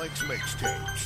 Alex Mixtapes.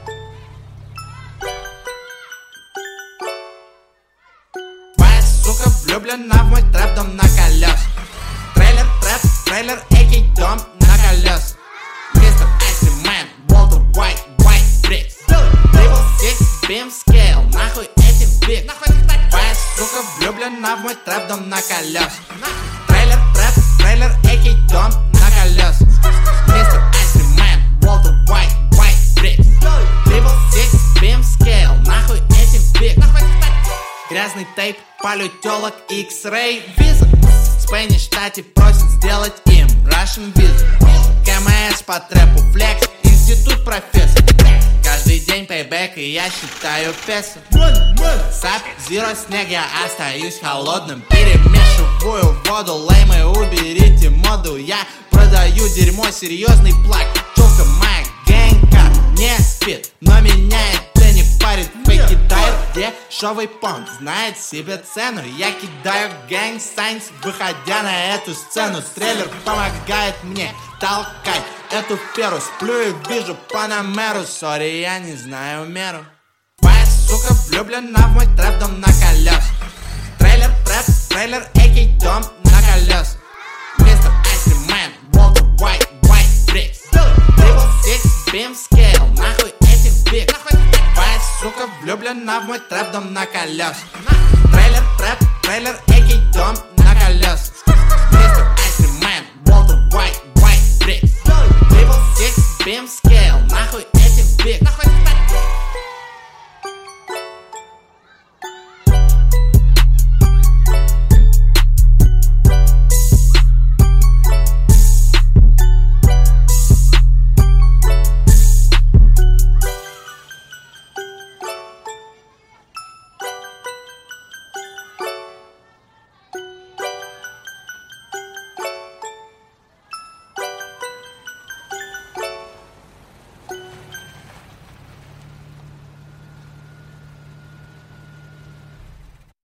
Твоя сука влюблена в мой трэп, дом на колесах. Трейлер, трэп, трейлер, экий дом на колесах. Мистер Айсимен, Walter White, White Bricks. Triple Six, Beam Scale, нахуй эти биг. Твоя сука влюблена в мой трэп, дом на колесах. Трейлер, трэп, трейлер, экий дом на колесах. Мистер Айсимен, Walter White, White Bricks. Triple Six, Beam Scale, нахуй эти биг. Грязный тейп, палю телок, X-Ray виза. Спэнни штате просит сделать им Russian визу. КМС по трэпу, флекс, институт профессор. Каждый день пейбэк, и я считаю песо. Сап, зеро, снег, я остаюсь холодным. Перемешиваю воду, леймы, уберите моду. Я продаю дерьмо, серьезный плак. Чулка моя гэнка не спит, но меня это не парит. Кидает дешевый понт, знает себе цену. Я кидаю гэнг сайнс, выходя на эту сцену. Трейлер помогает мне толкать эту перу. Сплю и вижу Панамеру. Сори, я не знаю меру. Твоя сука влюблена в мой трэп, дом на колесах. Трейлер, трэп, трейлер, экий дом на колесах. Мистер Айсимен, Walter White, White Bricks. Triple Six, Beam Scale, нахуй эти биг. Твоя сука влюблена в мой трэп, дом на колесах. Трейлер, трэп,